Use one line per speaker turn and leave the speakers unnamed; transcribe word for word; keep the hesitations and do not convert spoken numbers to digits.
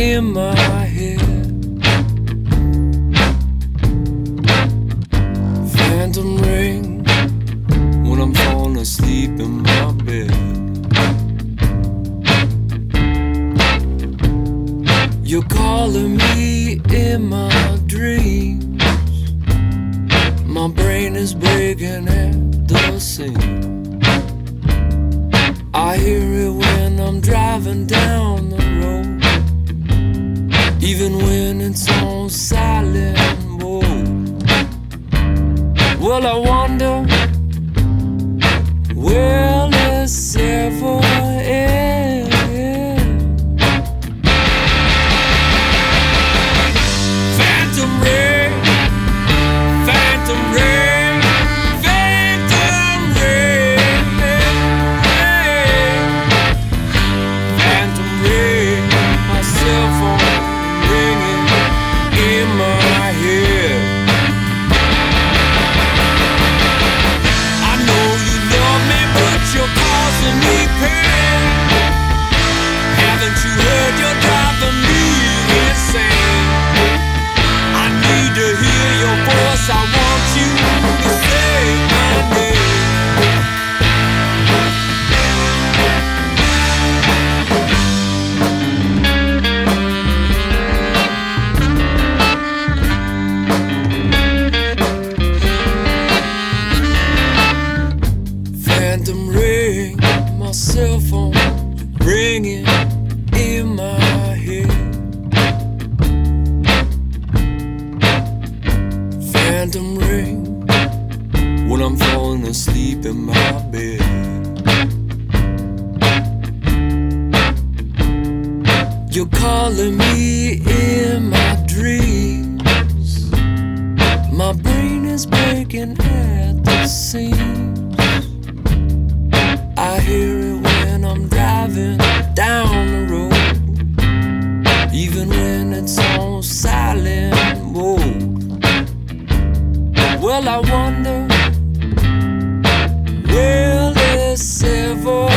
in my head. Phantom ring when I'm falling asleep in my bed. You're calling me in my dreams. My brain is breaking at the seams. I hear it when I'm driving down the road, even when it's on silent mode. Well, I wonder, will this ever end? Phantom ring, phantom ring, phantom ring, phantom ring. My cell phone ringing in my head. I know you love me, but you're causing me pain. Haven't you heard you're driving me insane? I need to hear your voice. I want you to say my name. Phantom ring, my cell phone ringing in my head. Phantom ring when I'm falling asleep in my bed. You're calling me in my dreams. My brain is breaking at the seams. I hear it when I'm driving down the road, even when it's on silent mode. Well, I wonder, will this ever